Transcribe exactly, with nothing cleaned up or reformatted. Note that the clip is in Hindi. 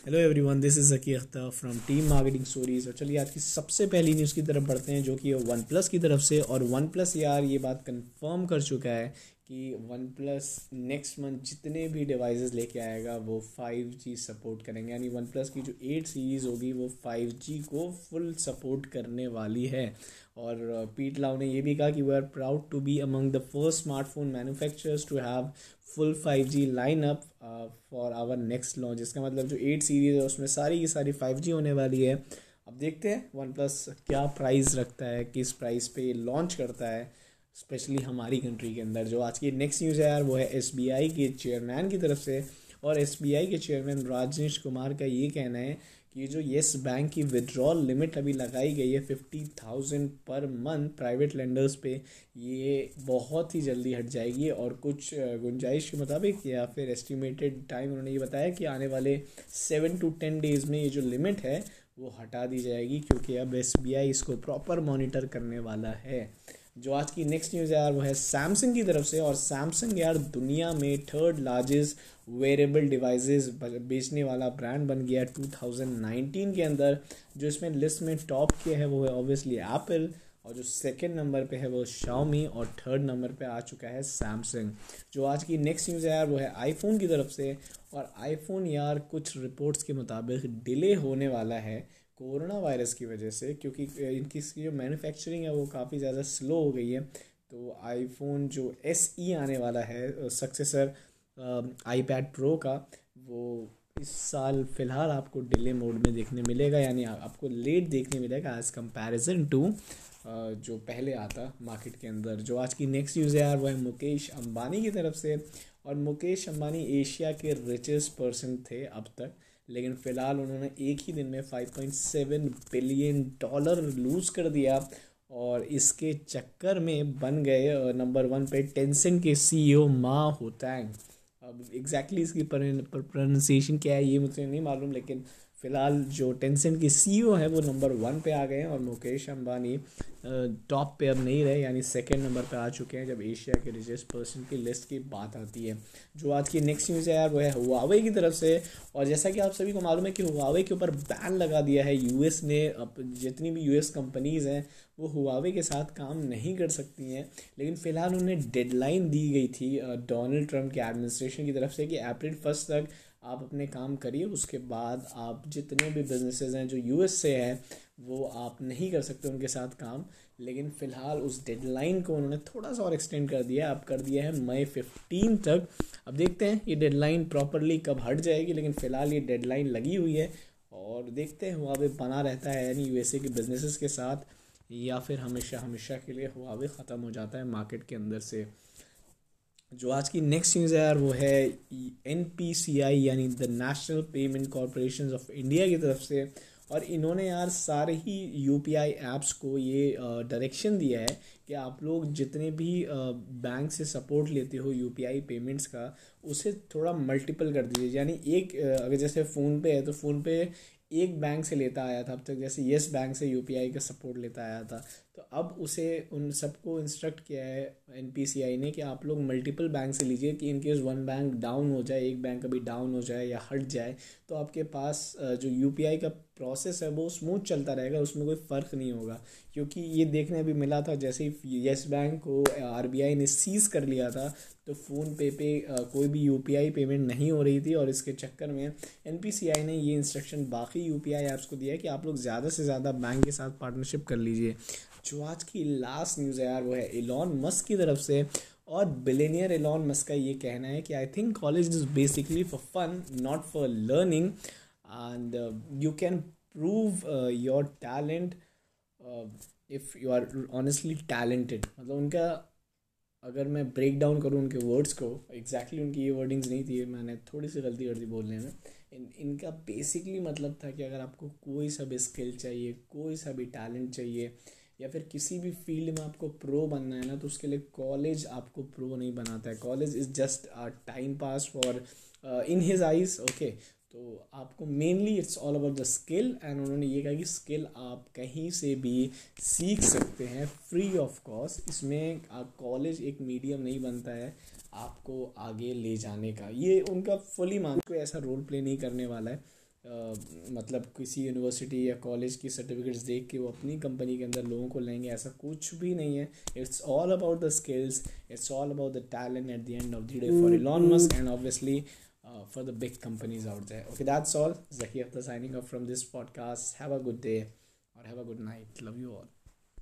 Hello everyone, this is Zaki Akhtar from team marketing stories. और चलिए आज की सबसे पहली न्यूज़ की तरफ बढ़ते हैं, जो कि वन प्लस की तरफ से। और वन प्लस यार ये बात कंफर्म कर चुका है कि वन प्लस नेक्स्ट मंथ जितने भी डिवाइसेस लेके आएगा वो फाइव जी सपोर्ट करेंगे। यानी वन प्लस की जो एट सीरीज़ होगी वो फाइव जी को फुल सपोर्ट करने वाली है। और पीट लाउ ने ये भी कहा कि we are proud to be among the first smartphone manufacturers to have full five G line up for our next launch. इसका मतलब जो एट सीरीज़ है उसमें सारी की सारी फाइव जी होने वाली है। अब देखते हैं वन प्लस क्या प्राइस रखता है, किस प्राइस पे लॉन्च करता है, स्पेशली हमारी कंट्री के अंदर। जो आज की नेक्स्ट न्यूज़ है यार वो है एस बी आई के चेयरमैन की तरफ से। और एस बी आई के चेयरमैन राजेश कुमार का ये कहना है कि ये जो येस बैंक की विड्रॉल लिमिट अभी लगाई गई है fifty thousand per month private lenders पे, ये बहुत ही जल्दी हट जाएगी। और कुछ गुंजाइश के मुताबिक या फिर एस्टिमेटेड टाइम उन्होंने ये बताया कि आने वाले सेवन टू टेन डेज़ में ये जो लिमिट है वो हटा दी जाएगी, क्योंकि अब एस बी आई इसको प्रॉपर मॉनिटर करने वाला है। जो आज की नेक्स्ट न्यूज़ यार वो है सैमसंग की तरफ से। और सैमसंग यार दुनिया में थर्ड लार्जेस्ट वेयरेबल डिवाइसेस बेचने वाला ब्रांड बन गया टू थाउजेंड नाइनटीन के अंदर। जो इसमें लिस्ट में टॉप किया है वो है ऑब्वियसली एप्पल, और जो सेकंड नंबर पे है वो शाओमी, और थर्ड नंबर पे आ चुका है सैमसंग। जो आज की नेक्स्ट न्यूज़ है यार वो है आईफोन की तरफ से। और आईफोन यार कुछ रिपोर्ट्स के मुताबिक डिले होने वाला है कोरोना वायरस की वजह से, क्योंकि इनकी जो मैन्युफैक्चरिंग है वो काफ़ी ज़्यादा स्लो हो गई है। तो आईफोन जो एस ई आने वाला है सक्सेसर आईपैड प्रो का, वो इस साल फ़िलहाल आपको डिले मोड में देखने मिलेगा, यानी आपको लेट देखने मिलेगा एज़ कंपैरिजन टू जो पहले आता मार्केट के अंदर। जो आज की नेक्स्ट न्यूज़ है यार वो है मुकेश अंबानी की तरफ से। और मुकेश अंबानी एशिया के रिचेस्ट पर्सन थे अब तक, लेकिन फ़िलहाल उन्होंने एक ही दिन में five point seven billion dollar lose कर दिया, और इसके चक्कर में बन गए नंबर वन पे टेंसेंट के सीईओ मा होटैंग। अब एग्जैक्टली इसकी प्रोनाउंसिएशन क्या है ये मुझे नहीं मालूम, लेकिन फ़िलहाल जो टेंसेंट के सीईओ है वो नंबर वन पे आ गए हैं, और मुकेश अंबानी टॉप पे अब नहीं रहे, यानी सेकंड नंबर पे आ चुके हैं जब एशिया के रिचेस्ट पर्सन की लिस्ट की बात आती है। जो आज की नेक्स्ट न्यूज़ है यार वो है हुआवे की तरफ से। और जैसा कि आप सभी को मालूम है कि हुआवे के ऊपर बैन लगा दिया है यूएस ने। अब जितनी भी यूएस कंपनीज़ हैं वो हुआवे के साथ काम नहीं कर सकती हैं, लेकिन फ़िलहाल उन्हें डेडलाइन दी गई थी डोनाल्ड ट्रंप के एडमिनिस्ट्रेशन की तरफ से कि अप्रैल फर्स्ट तक आप अपने काम करिए, उसके बाद आप जितने भी बिजनेसेस हैं जो यूएस से हैं वो आप नहीं कर सकते उनके साथ काम। लेकिन फ़िलहाल उस डेडलाइन को उन्होंने थोड़ा सा और एक्सटेंड कर दिया, अब कर दिया है मई फिफ्टीन तक। अब देखते हैं ये डेडलाइन प्रॉपरली कब हट जाएगी, लेकिन फ़िलहाल ये डेडलाइन लगी हुई है, और देखते हैं हुआवे बना रहता है यानी यूएसए के बिजनेसेस के साथ, या फिर हमेशा हमेशा के लिए हुआवे ख़त्म हो जाता है मार्केट के अंदर से। जो आज की नेक्स्ट न्यूज़ है यार वो है एन पी सी आई यानी the National Payment Corporation of India की तरफ से। और इन्होंने यार सारे ही यू पी आई ऐप्स को ये डायरेक्शन दिया है कि आप लोग जितने भी बैंक से सपोर्ट लेते हो यू पी आई पेमेंट्स का, उसे थोड़ा मल्टीपल कर दीजिए। यानी एक अगर जैसे फ़ोनपे है तो फ़ोनपे एक बैंक से लेता आया था अब तक, जैसे येस बैंक से यू पी आई का सपोर्ट लेता आया था, तो अब उसे उन सबको इंस्ट्रक्ट किया है एन पी सी आई ने कि आप लोग मल्टीपल बैंक से लीजिए, कि in case one bank down हो जाए, एक बैंक कभी डाउन हो जाए या हट जाए, तो आपके पास जो यू पी आई का प्रोसेस है वो स्मूथ चलता रहेगा, उसमें कोई फ़र्क नहीं होगा। क्योंकि ये देखने भी मिला था जैसे ही येस बैंक को आर बी आई ने सीज़ कर लिया था, तो फ़ोन पे पे कोई भी यू पी आई पेमेंट नहीं हो रही थी, और इसके चक्कर में एन पी सी आई ने ये इंस्ट्रक्शन बाकी यू पी आई ऐप्स को दिया है कि आप लोग ज़्यादा से ज़्यादा बैंक के साथ पार्टनरशिप कर लीजिए। जो आज की लास्ट न्यूज़ है यार वो है एलॉन मस्क की तरफ से। और बिलियनियर एलॉन मस्क का ये कहना है कि I think college is basically for fun not for learning, and you can prove your talent if you are honestly talented. मतलब उनका अगर मैं ब्रेक डाउन करूँ उनके वर्ड्स को, एग्जैक्टली उनकी ये वर्डिंग्स नहीं थी, मैंने थोड़ी सी गलती कर दी बोलने में। इन इनका बेसिकली मतलब था कि अगर आपको कोई सा भी स्किल चाहिए, कोई सा भी टैलेंट चाहिए, या फिर किसी भी फील्ड में आपको प्रो बनना है ना, तो उसके लिए कॉलेज आपको प्रो नहीं बनाता है। College is just a time pass for in his eyes, okay. तो आपको mainly it's all about the skill, and उन्होंने ये कहा कि स्किल आप कहीं से भी सीख सकते हैं फ्री ऑफ कॉस्ट। इसमें कॉलेज एक मीडियम नहीं बनता है आपको आगे ले जाने का। ये उनका फुली मान कोई ऐसा रोल प्ले नहीं करने वाला है मतलब किसी यूनिवर्सिटी या कॉलेज की सर्टिफिकेट्स देख के वो अपनी कंपनी के अंदर लोगों को लेंगे, ऐसा कुछ भी नहीं है. It's all about the skills, it's all about the talent at the end of the day for Elon Musk and obviously uh, for the big companies out there. Okay, that's all. Zaki Akhtar signing off from this podcast. Have a good day or have a good night. Love you all.